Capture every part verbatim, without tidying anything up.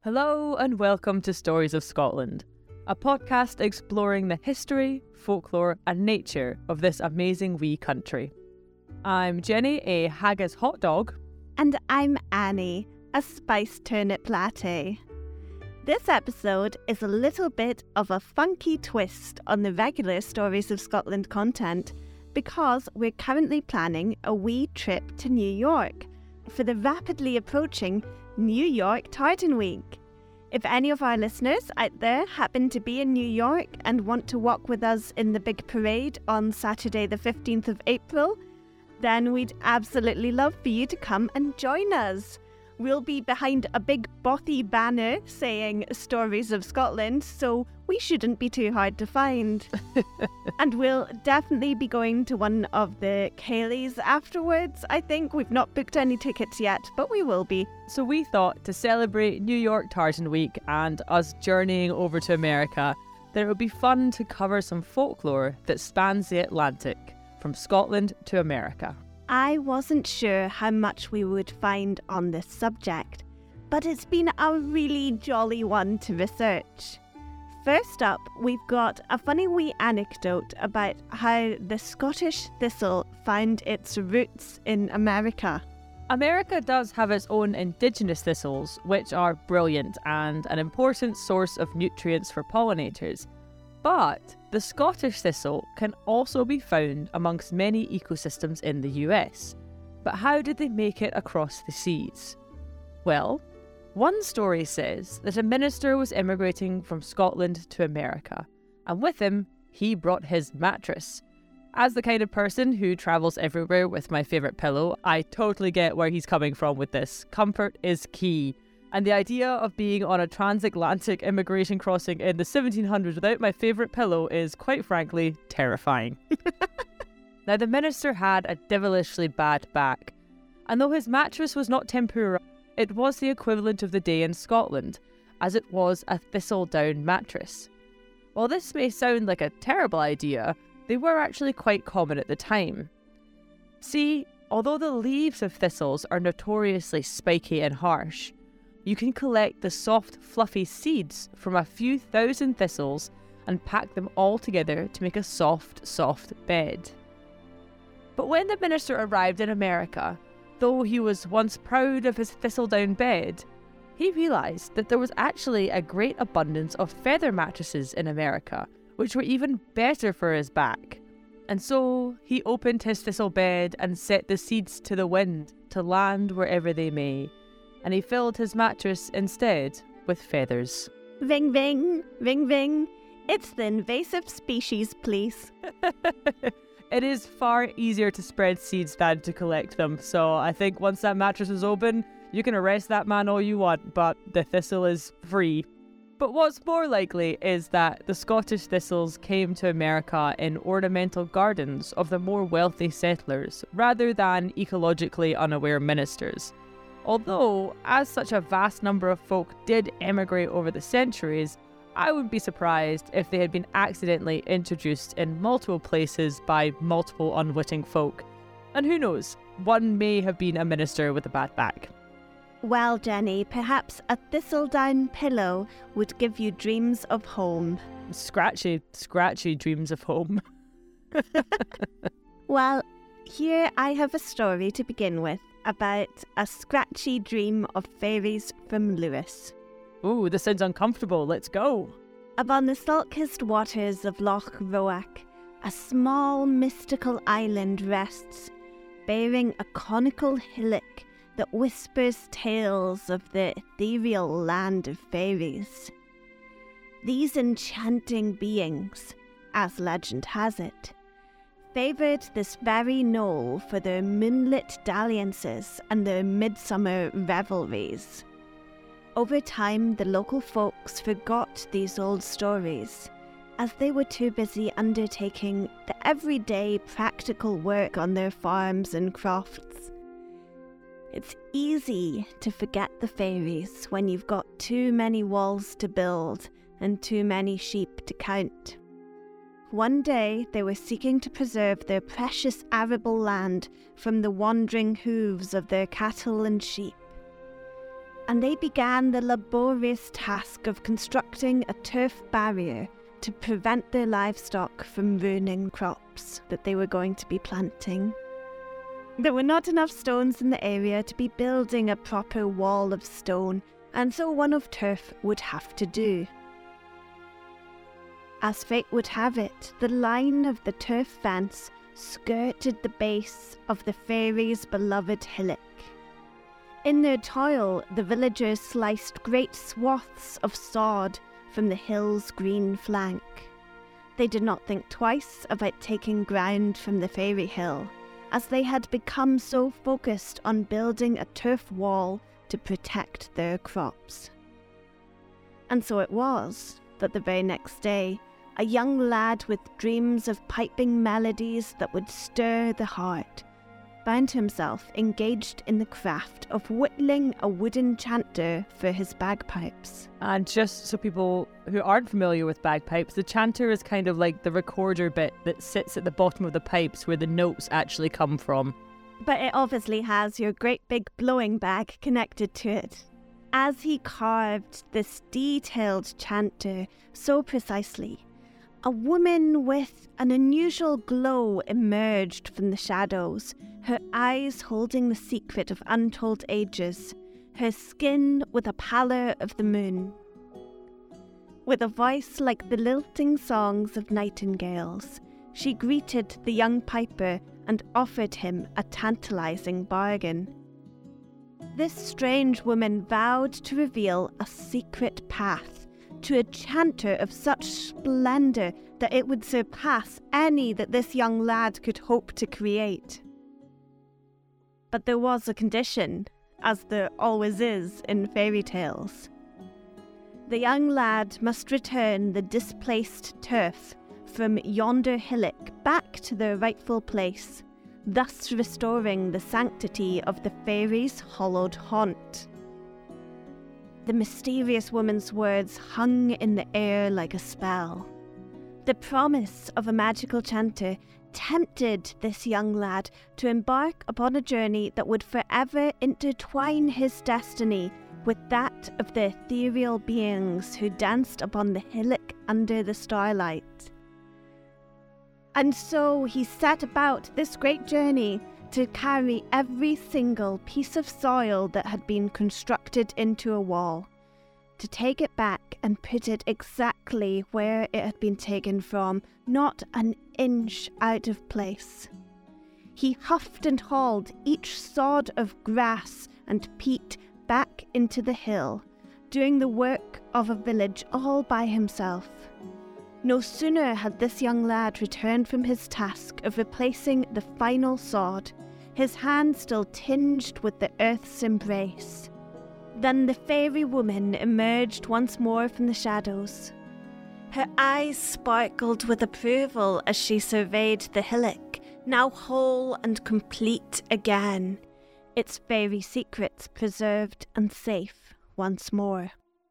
Hello and welcome to Stories of Scotland, a podcast exploring the history, folklore and nature of this amazing wee country. I'm Jenny, a haggis hot dog. And I'm Annie, a spiced turnip latte. This episode is a little bit of a funky twist on the regular Stories of Scotland content because we're currently planning a wee trip to New York for the rapidly approaching New York Tartan Week. If any of our listeners out there happen to be in New York and want to walk with us in the big parade on Saturday the fifteenth of April, then we'd absolutely love for you to come and join us. We'll be behind a big bothy banner saying Stories of Scotland, so we shouldn't be too hard to find. And we'll definitely be going to one of the Cayleys afterwards. I think we've not booked any tickets yet, but we will be. So we thought to celebrate New York Tartan Week and us journeying over to America, that it would be fun to cover some folklore that spans the Atlantic, from Scotland to America. I wasn't sure how much we would find on this subject, but it's been a really jolly one to research. First up, we've got a funny wee anecdote about how the Scottish thistle found its roots in America. America does have its own indigenous thistles, which are brilliant and an important source of nutrients for pollinators. But the Scottish thistle can also be found amongst many ecosystems in the U S. But how did they make it across the seas? Well, one story says that a minister was immigrating from Scotland to America, and with him, he brought his mattress. As the kind of person who travels everywhere with my favourite pillow, I totally get where he's coming from with this. Comfort is key. And the idea of being on a transatlantic immigration crossing in the seventeen hundreds without my favourite pillow is, quite frankly, terrifying. Now, the minister had a devilishly bad back, and though his mattress was not tempura, it was the equivalent of the day in Scotland, as it was a thistledown mattress. While this may sound like a terrible idea, they were actually quite common at the time. See, although the leaves of thistles are notoriously spiky and harsh, you can collect the soft, fluffy seeds from a few thousand thistles and pack them all together to make a soft, soft bed. But when the minister arrived in America, though he was once proud of his thistledown bed, he realised that there was actually a great abundance of feather mattresses in America, which were even better for his back. And so he opened his thistle bed and set the seeds to the wind to land wherever they may. And he filled his mattress instead with feathers. Ring, ring, ring, ring. It's the invasive species police. It is far easier to spread seeds than to collect them, so I think once that mattress is open, you can arrest that man all you want, but the thistle is free. But what's more likely is that the Scottish thistles came to America in ornamental gardens of the more wealthy settlers, rather than ecologically unaware ministers. Although, as such a vast number of folk did emigrate over the centuries, I wouldn't be surprised if they had been accidentally introduced in multiple places by multiple unwitting folk. And who knows, one may have been a minister with a bad back. Well, Jenny, perhaps a thistledown pillow would give you dreams of home. Scratchy, scratchy dreams of home. Well, here I have a story to begin with about a scratchy dream of fairies from Lewis. Ooh, this sounds uncomfortable. Let's go. Upon the salt-kissed waters of Loch Roach, a small mystical island rests, bearing a conical hillock that whispers tales of the ethereal land of fairies. These enchanting beings, as legend has it, favoured this very knoll for their moonlit dalliances and their midsummer revelries. Over time, the local folks forgot these old stories, as they were too busy undertaking the everyday practical work on their farms and crofts. It's easy to forget the fairies when you've got too many walls to build and too many sheep to count. One day they were seeking to preserve their precious arable land from the wandering hooves of their cattle and sheep. and they began the laborious task of constructing a turf barrier to prevent their livestock from ruining crops that they were going to be planting. There were not enough stones in the area to be building a proper wall of stone, and so one of turf would have to do. As fate would have it, the line of the turf fence skirted the base of the fairies' beloved hillock. In their toil, the villagers sliced great swaths of sod from the hill's green flank. They did not think twice about taking ground from the fairy hill, as they had become so focused on building a turf wall to protect their crops. And so it was that the very next day, a young lad with dreams of piping melodies that would stir the heart found himself engaged in the craft of whittling a wooden chanter for his bagpipes. And just so people who aren't familiar with bagpipes, the chanter is kind of like the recorder bit that sits at the bottom of the pipes where the notes actually come from. But it obviously has your great big blowing bag connected to it. As he carved this detailed chanter so precisely, a woman with an unusual glow emerged from the shadows, her eyes holding the secret of untold ages, her skin with a pallor of the moon. With a voice like the lilting songs of nightingales, she greeted the young piper and offered him a tantalizing bargain. This strange woman vowed to reveal a secret path to a chanter of such splendour that it would surpass any that this young lad could hope to create. But there was a condition, as there always is in fairy tales. The young lad must return the displaced turf from yonder hillock back to their rightful place, thus restoring the sanctity of the fairies' hallowed haunt. The mysterious woman's words hung in the air like a spell. The promise of a magical chanter tempted this young lad to embark upon a journey that would forever intertwine his destiny with that of the ethereal beings who danced upon the hillock under the starlight. And so he set about this great journey to carry every single piece of soil that had been constructed into a wall, to take it back and put it exactly where it had been taken from, not an inch out of place. He huffed and hauled each sod of grass and peat back into the hill, doing the work of a village all by himself. No sooner had this young lad returned from his task of replacing the final sod, his hand still tinged with the earth's embrace, than the fairy woman emerged once more from the shadows. Her eyes sparkled with approval as she surveyed the hillock, now whole and complete again, its fairy secrets preserved and safe once more.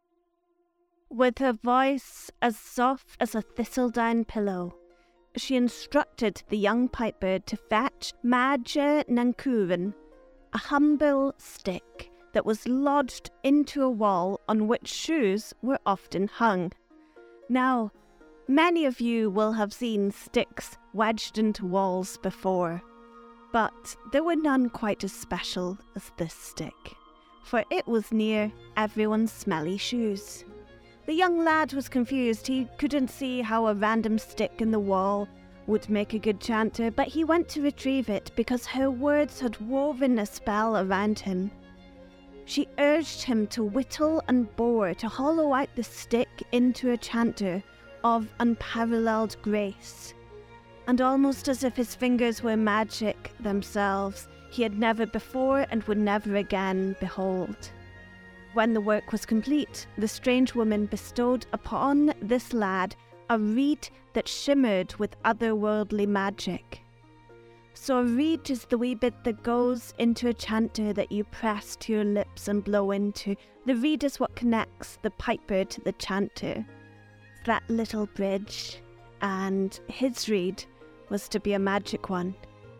With her voice as soft as a thistledown pillow, she instructed the young piper to fetch Madja Nankuren, a humble stick that was lodged into a wall on which shoes were often hung. Now, many of you will have seen sticks wedged into walls before, but there were none quite as special as this stick, for it was near everyone's smelly shoes. The young lad was confused. He couldn't see how a random stick in the wall would make a good chanter, but he went to retrieve it because her words had woven a spell around him. She urged him to whittle and bore to hollow out the stick into a chanter of unparalleled grace. And almost as if his fingers were magic themselves, he had never before and would never again behold. When the work was complete, the strange woman bestowed upon this lad a reed that shimmered with otherworldly magic. So a reed is the wee bit that goes into a chanter that you press to your lips and blow into. The reed is what connects the piper to the chanter. That little bridge, and his reed was to be a magic one.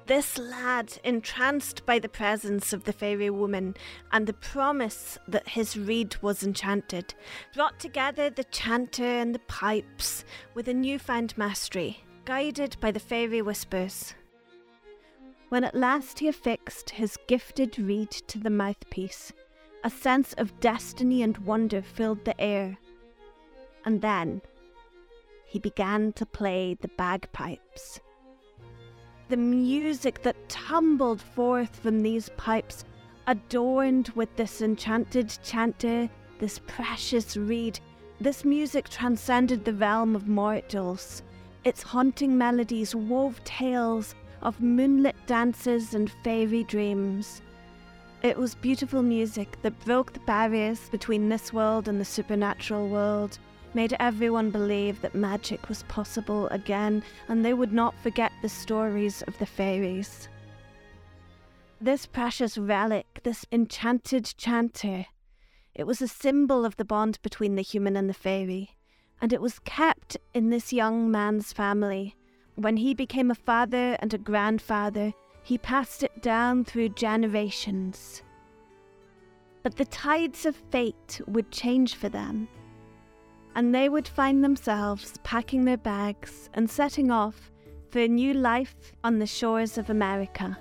This lad, entranced by the presence of the fairy woman and the promise that his reed was enchanted, brought together the chanter and the pipes with a newfound mastery, guided by the fairy whispers. When at last he affixed his gifted reed to the mouthpiece, a sense of destiny and wonder filled the air. And then he began to play the bagpipes. The music that tumbled forth from these pipes, adorned with this enchanted chanter, this precious reed, this music transcended the realm of mortals. Its haunting melodies wove tales of moonlit dances and fairy dreams. It was beautiful music that broke the barriers between this world and the supernatural world, made everyone believe that magic was possible again, and they would not forget the stories of the fairies. This precious relic, this enchanted chanter, it was a symbol of the bond between the human and the fairy, and it was kept in this young man's family. When he became a father and a grandfather, he passed it down through generations. But the tides of fate would change for them, and they would find themselves packing their bags and setting off for a new life on the shores of America.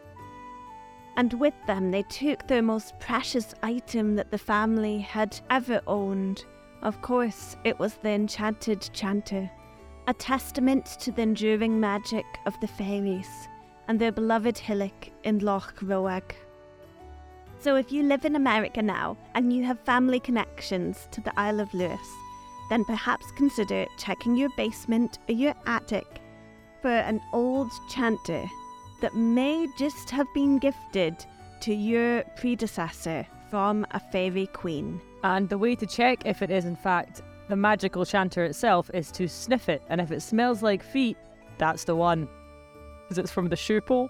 And with them they took their most precious item that the family had ever owned. Of course, it was the enchanted chanter, a testament to the enduring magic of the fairies and their beloved hillock in Loch Roag. So if you live in America now and you have family connections to the Isle of Lewis, then perhaps consider checking your basement or your attic for an old chanter that may just have been gifted to your predecessor from a fairy queen. And the way to check if it is in fact the magical chanter itself is to sniff it, and if it smells like feet, that's the one. Because it's from the Schupo.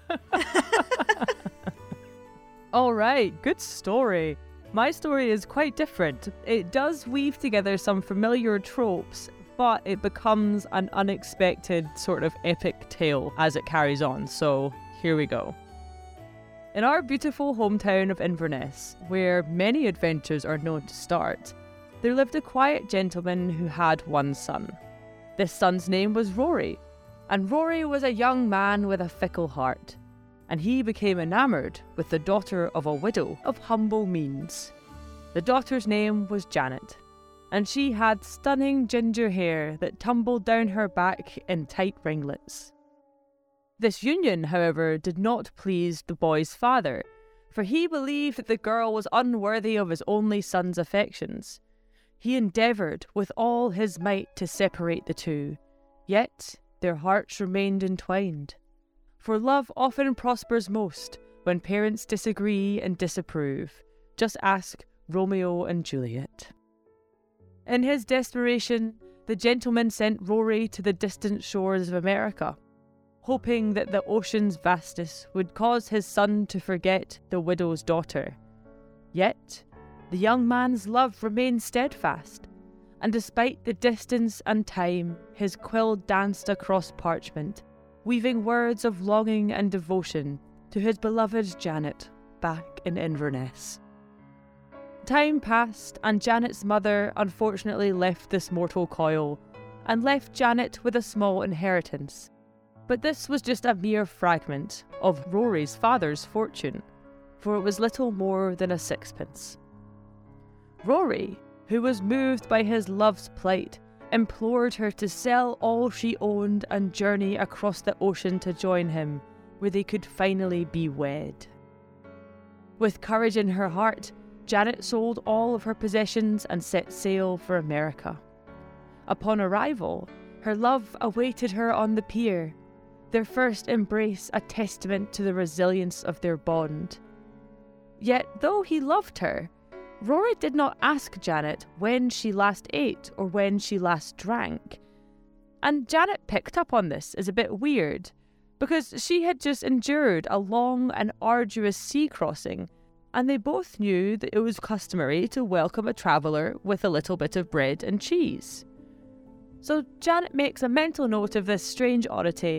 All right, good story. My story is quite different. It does weave together some familiar tropes, but it becomes an unexpected sort of epic tale as it carries on. So here we go. In our beautiful hometown of Inverness, where many adventures are known to start, there lived a quiet gentleman who had one son. This son's name was Rory, and Rory was a young man with a fickle heart, and he became enamoured with the daughter of a widow of humble means. The daughter's name was Janet, and she had stunning ginger hair that tumbled down her back in tight ringlets. This union, however, did not please the boy's father, for he believed that the girl was unworthy of his only son's affections. He endeavoured with all his might to separate the two, yet their hearts remained entwined. For love often prospers most when parents disagree and disapprove. Just ask Romeo and Juliet. In his desperation, the gentleman sent Rory to the distant shores of America, hoping that the ocean's vastness would cause his son to forget the widow's daughter. Yet, the young man's love remained steadfast, and despite the distance and time, his quill danced across parchment, weaving words of longing and devotion to his beloved Janet back in Inverness. Time passed, and Janet's mother unfortunately left this mortal coil, and left Janet with a small inheritance. But this was just a mere fragment of Rory's father's fortune, for it was little more than a sixpence. Rory, who was moved by his love's plight, implored her to sell all she owned and journey across the ocean to join him, where they could finally be wed. With courage in her heart, Janet sold all of her possessions and set sail for America. Upon arrival, her love awaited her on the pier, their first embrace a testament to the resilience of their bond. Yet, though he loved her, Rory did not ask Janet when she last ate or when she last drank. And Janet picked up on this as a bit weird, because she had just endured a long and arduous sea crossing, and they both knew that it was customary to welcome a traveller with a little bit of bread and cheese. So Janet makes a mental note of this strange oddity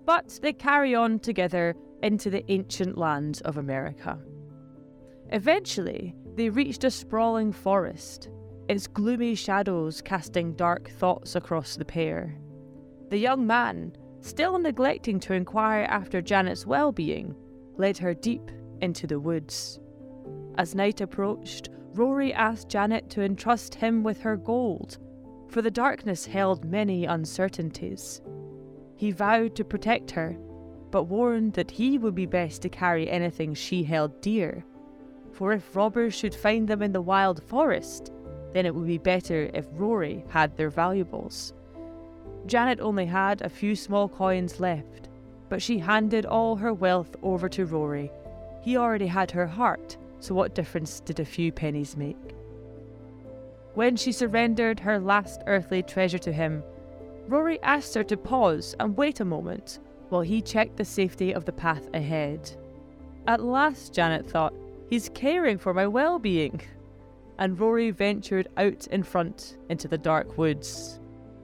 but they carry on together into the ancient lands of America. Eventually, they reached a sprawling forest, its gloomy shadows casting dark thoughts across the pair. The young man, still neglecting to inquire after Janet's well-being, led her deep into the woods. As night approached, Rory asked Janet to entrust him with her gold, for the darkness held many uncertainties. He vowed to protect her, but warned that he would be best to carry anything she held dear, for if robbers should find them in the wild forest, then it would be better if Rory had their valuables. Janet only had a few small coins left, but she handed all her wealth over to Rory. He already had her heart, so what difference did a few pennies make? When she surrendered her last earthly treasure to him, Rory asked her to pause and wait a moment while he checked the safety of the path ahead. At last, Janet thought, he's caring for my well-being. And Rory ventured out in front into the dark woods.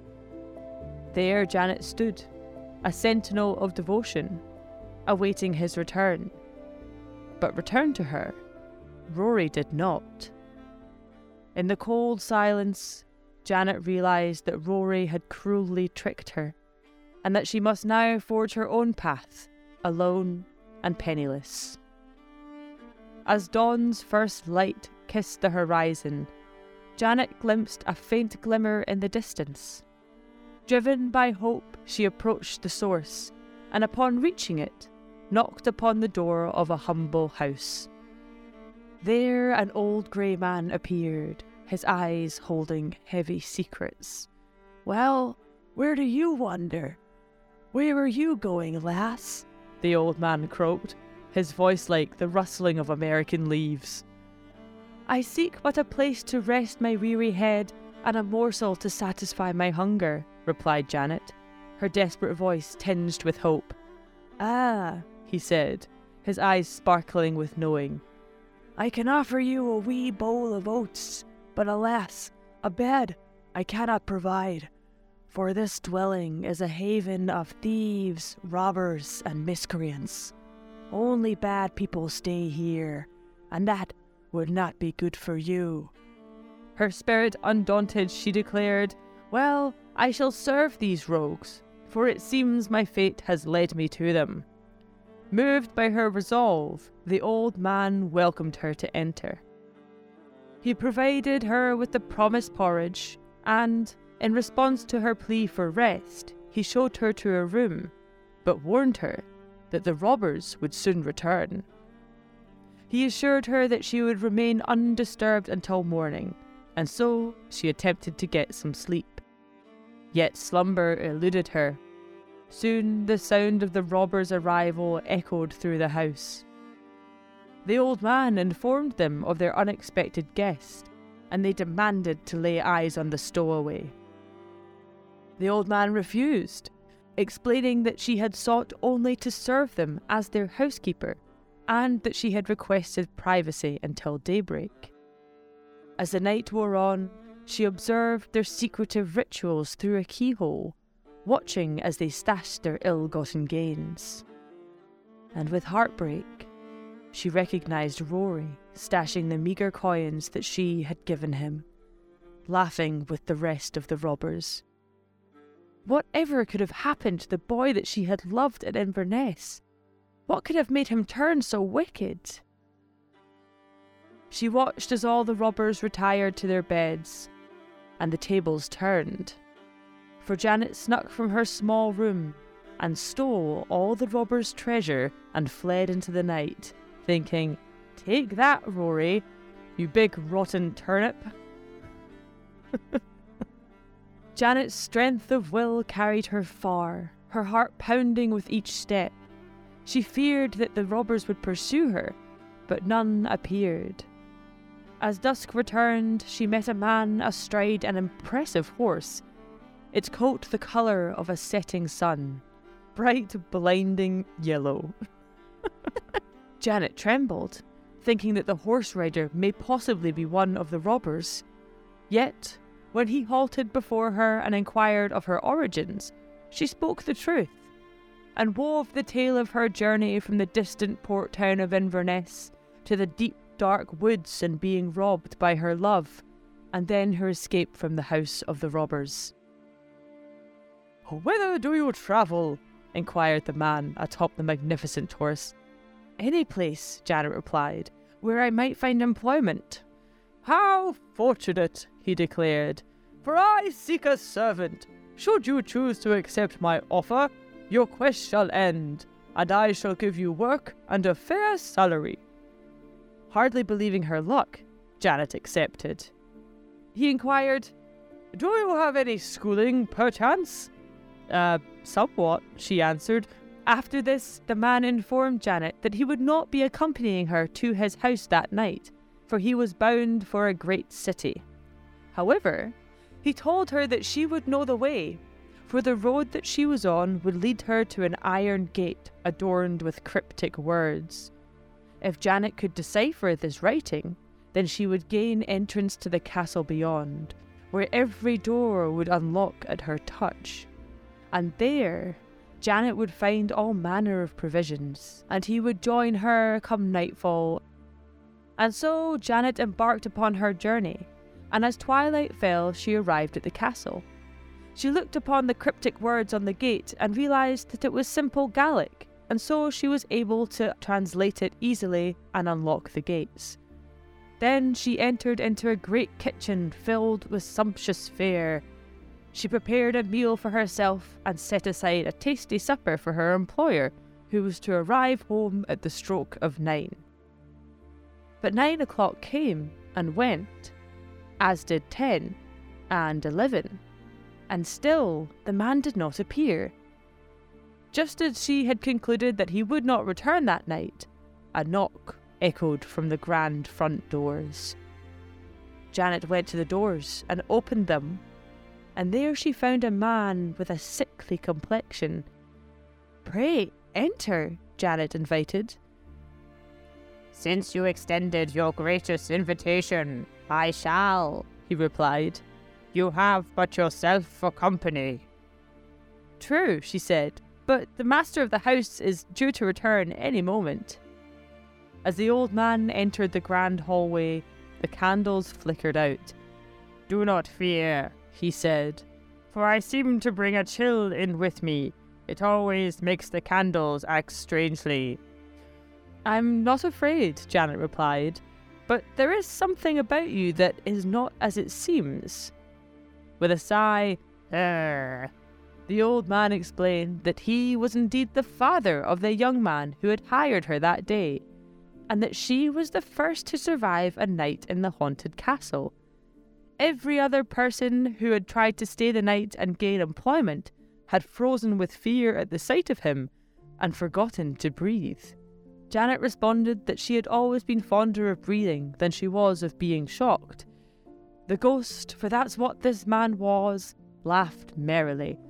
There Janet stood, a sentinel of devotion, awaiting his return. But return to her, Rory did not. In the cold silence, Janet realised that Rory had cruelly tricked her, and that she must now forge her own path, alone and penniless. As dawn's first light kissed the horizon, Janet glimpsed a faint glimmer in the distance. Driven by hope, she approached the source, and upon reaching it, knocked upon the door of a humble house. There an old grey man appeared, his eyes holding heavy secrets. "Well, where do you wander? Where are you going, lass?" the old man croaked, his voice like the rustling of American leaves. "I seek but a place to rest my weary head and a morsel to satisfy my hunger," replied Janet, her desperate voice tinged with hope. "Ah," he said, his eyes sparkling with knowing. "I can offer you a wee bowl of oats, but alas, a bed I cannot provide, for this dwelling is a haven of thieves, robbers, and miscreants. Only bad people stay here, and that would not be good for you." Her spirit undaunted, she declared, "Well, I shall serve these rogues, for it seems my fate has led me to them." Moved by her resolve, the old man welcomed her to enter. He provided her with the promised porridge, and, in response to her plea for rest, he showed her to a room, but warned her that the robbers would soon return. He assured her that she would remain undisturbed until morning, and so she attempted to get some sleep. Yet slumber eluded her. Soon the sound of the robbers' arrival echoed through the house. The old man informed them of their unexpected guest, and they demanded to lay eyes on the stowaway. The old man refused, explaining that she had sought only to serve them as their housekeeper, and that she had requested privacy until daybreak. As the night wore on, she observed their secretive rituals through a keyhole, watching as they stashed their ill-gotten gains. And with heartbreak, she recognised Rory stashing the meagre coins that she had given him, laughing with the rest of the robbers. Whatever could have happened to the boy that she had loved at Inverness? What could have made him turn so wicked? She watched as all the robbers retired to their beds, and the tables turned. For Janet snuck from her small room and stole all the robbers' treasure and fled into the night, thinking, "Take that, Rory, you big rotten turnip." Janet's strength of will carried her far, her heart pounding with each step. She feared that the robbers would pursue her, but none appeared. As dusk returned, she met a man astride an impressive horse, its coat the colour of a setting sun, bright, blinding yellow. Janet trembled, thinking that the horse rider may possibly be one of the robbers. Yet, when he halted before her and inquired of her origins, she spoke the truth. and wove the tale of her journey from the distant port town of Inverness to the deep dark woods and being robbed by her love, and then her escape from the house of the robbers. "Whither do you travel?" inquired the man atop the magnificent horse. "Any place," Janet replied, "where I might find employment." "How fortunate," he declared, "for I seek a servant. Should you choose to accept my offer, your quest shall end, and I shall give you work and a fair salary." Hardly believing her luck, Janet accepted. He inquired, "Do you have any schooling, perchance?" Uh, somewhat, she answered. After this, the man informed Janet that he would not be accompanying her to his house that night, for he was bound for a great city. However, he told her that she would know the way, for the road that she was on would lead her to an iron gate adorned with cryptic words. If Janet could decipher this writing, then she would gain entrance to the castle beyond, where every door would unlock at her touch. And there, Janet would find all manner of provisions, and he would join her come nightfall. And so Janet embarked upon her journey, and as twilight fell, she arrived at the castle. She looked upon the cryptic words on the gate and realised that it was simple Gaelic, and so she was able to translate it easily and unlock the gates. Then she entered into a great kitchen filled with sumptuous fare. She prepared a meal for herself and set aside a tasty supper for her employer, who was to arrive home at the stroke of nine. But nine o'clock came and went, as did ten and eleven, and still the man did not appear. Just as she had concluded that he would not return that night, a knock echoed from the grand front doors. Janet went to the doors and opened them, and there she found a man with a sickly complexion. "Pray, enter," Janet invited. "Since you extended your gracious invitation, I shall," he replied. "You have but yourself for company." "True," she said, "but the master of the house is due to return any moment." As the old man entered the grand hallway, the candles flickered out. "Do not fear," he said, "for I seem to bring a chill in with me. It always makes the candles act strangely." "I'm not afraid," Janet replied, "but there is something about you that is not as it seems." With a sigh, "Err," the old man explained that he was indeed the father of the young man who had hired her that day, and that she was the first to survive a night in the haunted castle. Every other person who had tried to stay the night and gain employment had frozen with fear at the sight of him and forgotten to breathe. Janet responded that she had always been fonder of breathing than she was of being shocked. The ghost, for that's what this man was, laughed merrily.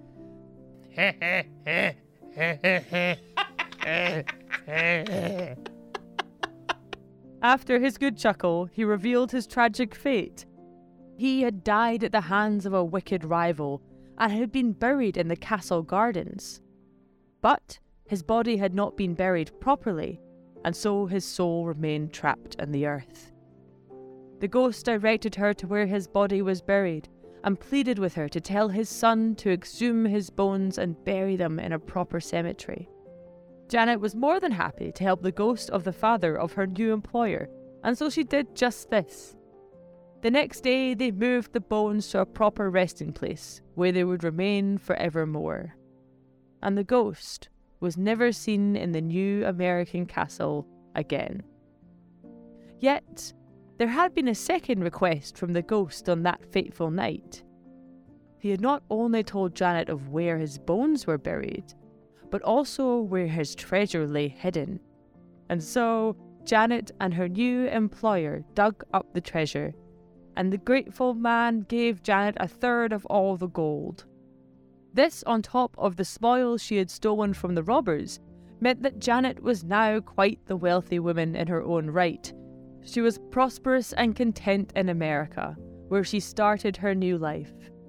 After his good chuckle, he revealed his tragic fate. He had died at the hands of a wicked rival and had been buried in the castle gardens. But his body had not been buried properly, and so his soul remained trapped in the earth. The ghost directed her to where his body was buried and pleaded with her to tell his son to exhume his bones and bury them in a proper cemetery. Janet was more than happy to help the ghost of the father of her new employer, and so she did just this. The next day they moved the bones to a proper resting place, where they would remain forevermore. And the ghost was never seen in the new American castle again. Yet, there had been a second request from the ghost on that fateful night. He had not only told Janet of where his bones were buried, but also where his treasure lay hidden. And so, Janet and her new employer dug up the treasure, and the grateful man gave Janet a third of all the gold. This, on top of the spoils she had stolen from the robbers, meant that Janet was now quite the wealthy woman in her own right. She was prosperous and content in America, where she started her new life.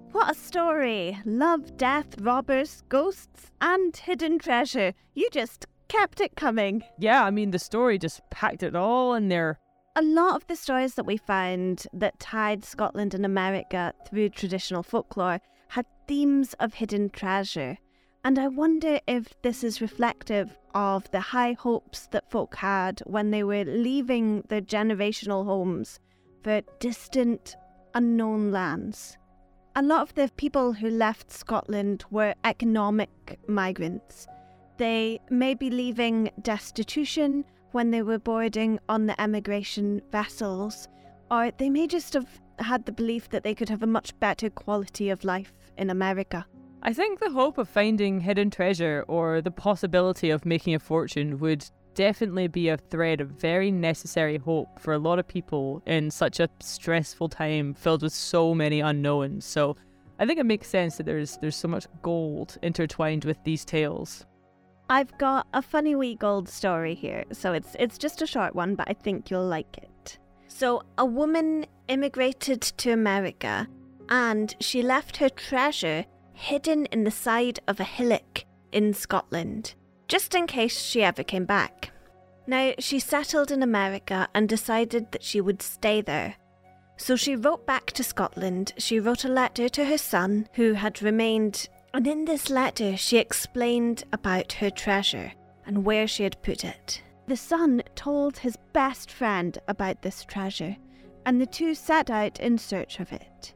What a story! Love, death, robbers, ghosts, and hidden treasure. You just kept it coming. Yeah, I mean, the story just packed it all in there. A lot of the stories that we found that tied Scotland and America through traditional folklore had themes of hidden treasure. And I wonder if this is reflective of the high hopes that folk had when they were leaving their generational homes for distant, unknown lands. A lot of the people who left Scotland were economic migrants. They may be leaving destitution when they were boarding on the emigration vessels, or they may just have had the belief that they could have a much better quality of life in America. I think the hope of finding hidden treasure or the possibility of making a fortune would definitely be a thread of very necessary hope for a lot of people in such a stressful time filled with so many unknowns. So I think it makes sense that there's there's so much gold intertwined with these tales. I've got a funny wee gold story here, so it's it's just a short one, but I think you'll like it. So a woman immigrated to America and she left her treasure hidden in the side of a hillock in Scotland, just in case she ever came back. Now, she settled in America and decided that she would stay there. So she wrote back to Scotland. She wrote a letter to her son, who had remained, and in this letter she explained about her treasure and where she had put it. The son told his best friend about this treasure, and the two set out in search of it.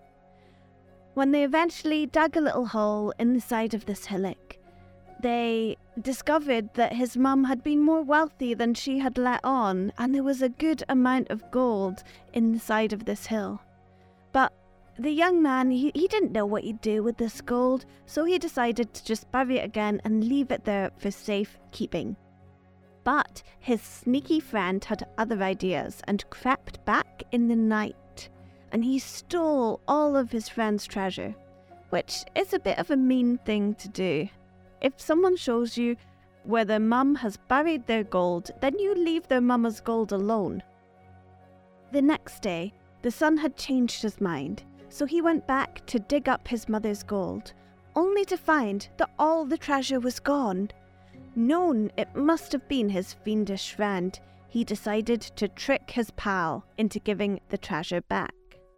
When they eventually dug a little hole in the side of this hillock, they discovered that his mum had been more wealthy than she had let on, and there was a good amount of gold in the side of this hill. But the young man, he, he didn't know what he'd do with this gold, so he decided to just bury it again and leave it there for safe keeping. But his sneaky friend had other ideas and crept back in the night, and he stole all of his friend's treasure, which is a bit of a mean thing to do. If someone shows you where their mum has buried their gold, then you leave their mama's gold alone. The next day, the son had changed his mind, so he went back to dig up his mother's gold, only to find that all the treasure was gone. Known it must have been his fiendish friend, he decided to trick his pal into giving the treasure back.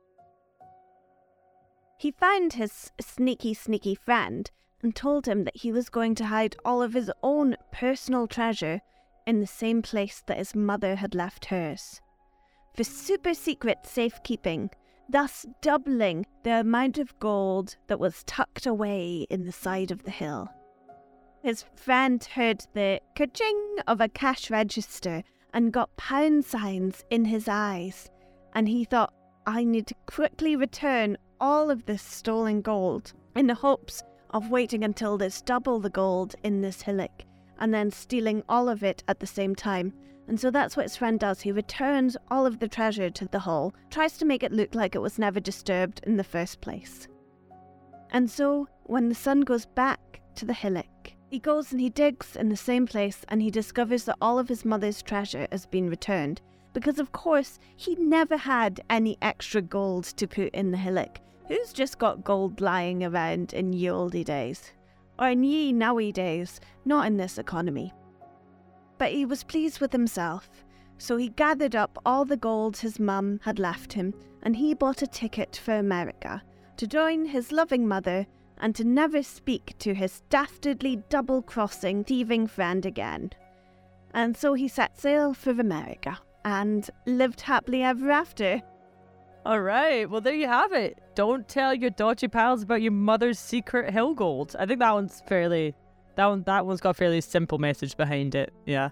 He found his sneaky, sneaky friend and told him that he was going to hide all of his own personal treasure in the same place that his mother had left hers, for super secret safekeeping, thus doubling the amount of gold that was tucked away in the side of the hill. His friend heard the ka-ching of a cash register and got pound signs in his eyes, and he thought, I need to quickly return all of this stolen gold in the hopes of waiting until there's double the gold in this hillock and then stealing all of it at the same time. And so that's what his friend does. He returns all of the treasure to the hole, tries to make it look like it was never disturbed in the first place. And so when the son goes back to the hillock, he goes and he digs in the same place and he discovers that all of his mother's treasure has been returned, because of course he never had any extra gold to put in the hillock. Who's just got gold lying around in ye olde days? Or in ye nowy days, not in this economy. But he was pleased with himself, so he gathered up all the gold his mum had left him, and he bought a ticket for America to join his loving mother and to never speak to his dastardly double-crossing thieving friend again. And so he set sail for America and lived happily ever after. All right, well, there you have it. Don't tell your dodgy pals about your mother's secret hill gold. I think that one's fairly, that one, that one's got a fairly simple message behind it. Yeah.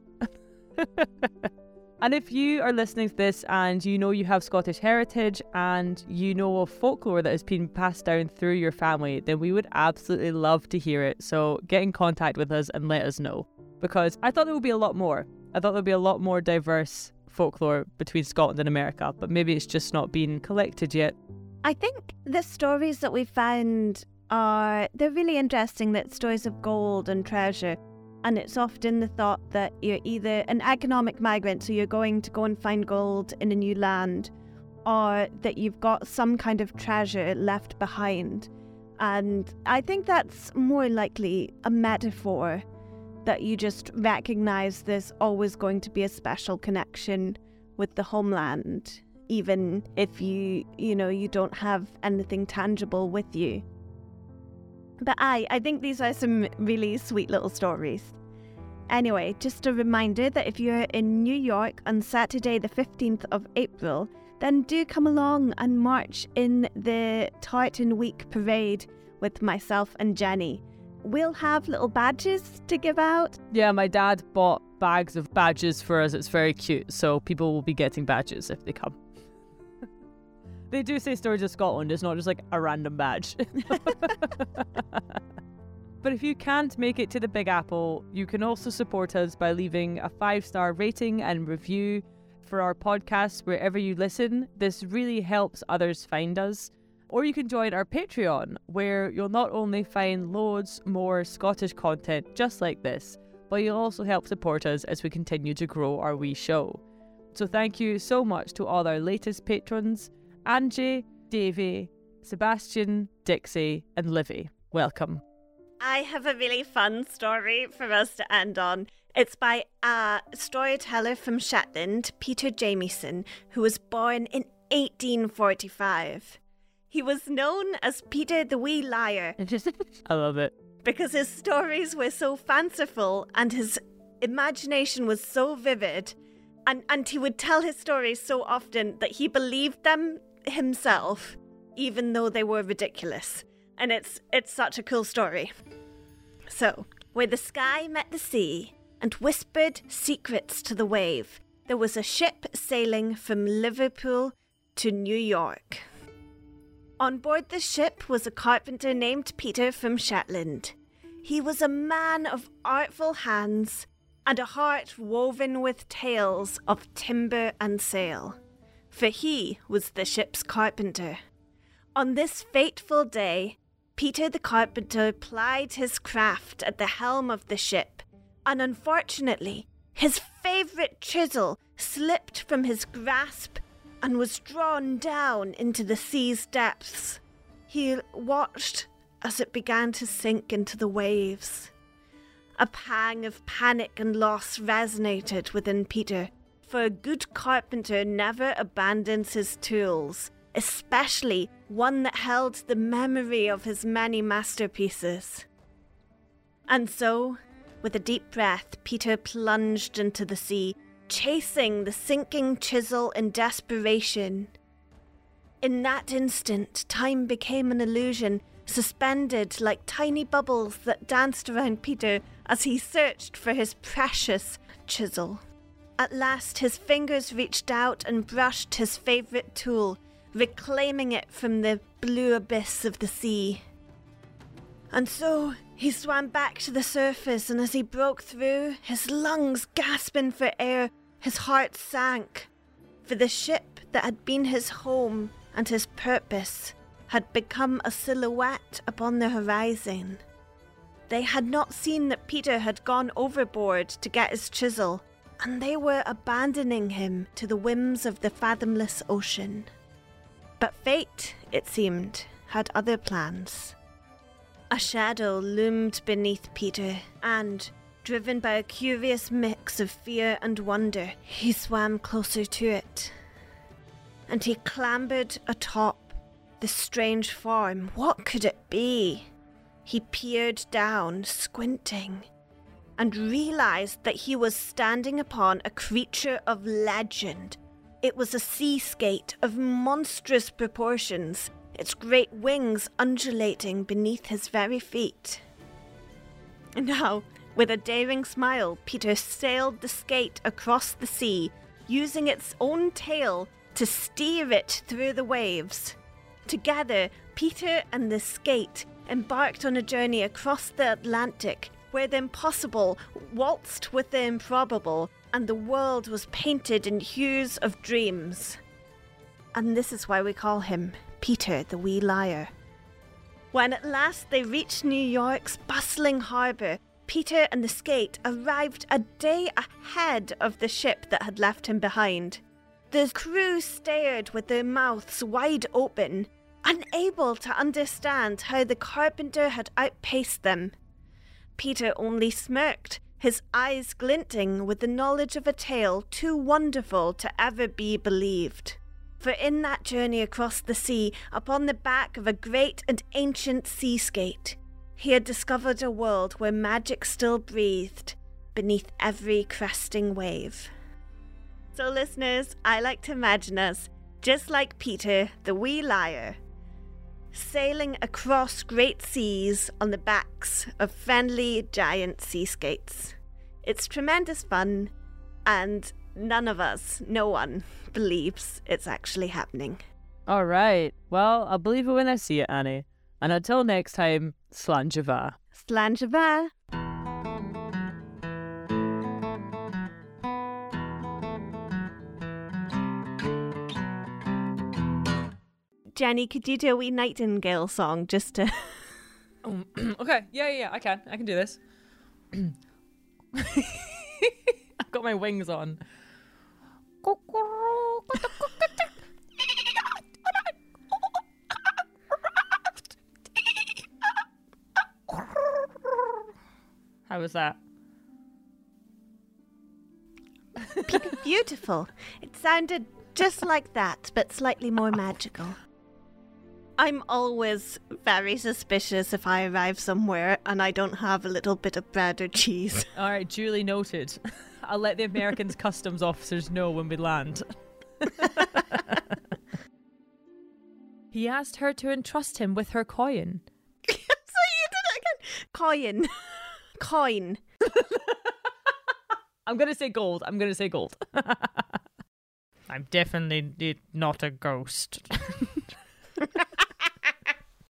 And if you are listening to this and you know you have Scottish heritage and you know of folklore that has been passed down through your family, then we would absolutely love to hear it. So get in contact with us and let us know, because I thought there would be a lot more. I thought there would be a lot more diverse folklore between Scotland and America, but maybe it's just not been collected yet. I think the stories that we found are, they're really interesting, that stories of gold and treasure, and it's often the thought that you're either an economic migrant, so you're going to go and find gold in a new land, or that you've got some kind of treasure left behind. And I think that's more likely a metaphor, that you just recognize there's always going to be a special connection with the homeland, even if you, you know, you don't have anything tangible with you. But I, I think these are some really sweet little stories. Anyway, just a reminder that if you're in New York on Saturday the fifteenth of April, then do come along and march in the Tartan Week parade with myself and Jenny. We'll have little badges to give out. Yeah, my dad bought bags of badges for us. It's very cute. So people will be getting badges if they come. They do say Stories of Scotland. It's not just like a random badge. But if you can't make it to the Big Apple, you can also support us by leaving a five-star rating and review for our podcast wherever you listen. This really helps others find us. Or you can join our Patreon, where you'll not only find loads more Scottish content just like this, but you'll also help support us as we continue to grow our wee show. So thank you so much to all our latest patrons, Angie, Davey, Sebastian, Dixie and Livy. Welcome. I have a really fun story for us to end on. It's by a storyteller from Shetland, Peter Jamieson, who was born in eighteen forty-five. He was known as Peter the Wee Liar. I love it. Because his stories were so fanciful and his imagination was so vivid, and, and he would tell his stories so often that he believed them himself, even though they were ridiculous. And it's it's such a cool story. So, where the sky met the sea and whispered secrets to the wave, there was a ship sailing from Liverpool to New York. On board the ship was a carpenter named Peter from Shetland. He was a man of artful hands and a heart woven with tales of timber and sail, for he was the ship's carpenter. On this fateful day, Peter the carpenter plied his craft at the helm of the ship, and unfortunately, his favourite chisel slipped from his grasp and was drawn down into the sea's depths. He watched as it began to sink into the waves. A pang of panic and loss resonated within Peter, for a good carpenter never abandons his tools, especially one that held the memory of his many masterpieces. And so, with a deep breath, Peter plunged into the sea, chasing the sinking chisel in desperation. In that instant, time became an illusion, suspended like tiny bubbles that danced around Peter as he searched for his precious chisel. At last, his fingers reached out and brushed his favourite tool, reclaiming it from the blue abyss of the sea. And so he swam back to the surface, and as he broke through, his lungs gasping for air, his heart sank. For the ship that had been his home and his purpose had become a silhouette upon the horizon. They had not seen that Peter had gone overboard to get his chisel, and they were abandoning him to the whims of the fathomless ocean. But fate, it seemed, had other plans. A shadow loomed beneath Peter, and, driven by a curious mix of fear and wonder, he swam closer to it. And he clambered atop the strange form. What could it be? He peered down, squinting, and realized that he was standing upon a creature of legend. It was a sea skate of monstrous proportions, its great wings undulating beneath his very feet. Now, with a daring smile, Peter sailed the skate across the sea, using its own tail to steer it through the waves. Together, Peter and the skate embarked on a journey across the Atlantic, where the impossible waltzed with the improbable, and the world was painted in hues of dreams. And this is why we call him Peter the Wee Liar. When at last they reached New York's bustling harbour, Peter and the skate arrived a day ahead of the ship that had left him behind. The crew stared with their mouths wide open, unable to understand how the carpenter had outpaced them. Peter only smirked, his eyes glinting with the knowledge of a tale too wonderful to ever be believed. For in that journey across the sea, upon the back of a great and ancient sea skate, he had discovered a world where magic still breathed beneath every cresting wave. So listeners, I like to imagine us, just like Peter, the wee liar, sailing across great seas on the backs of friendly giant sea skates. It's tremendous fun, and none of us, no one, believes it's actually happening. All right. Well, I'll believe it when I see it, Annie. And until next time, Slanjava. Slanjava. Jenny, could you do a wee nightingale song just to... Oh, okay, yeah, yeah, yeah, I can. I can do this. I've got my wings on. How was that? Beautiful. It sounded just like that, but slightly more magical. I'm always very suspicious if I arrive somewhere and I don't have a little bit of bread or cheese. All right, duly noted. I'll let the Americans customs officers know when we land. He asked her to entrust him with her coin. So you did it again. Coin. Coin. I'm going to say gold. I'm going to say gold. I'm definitely not a ghost.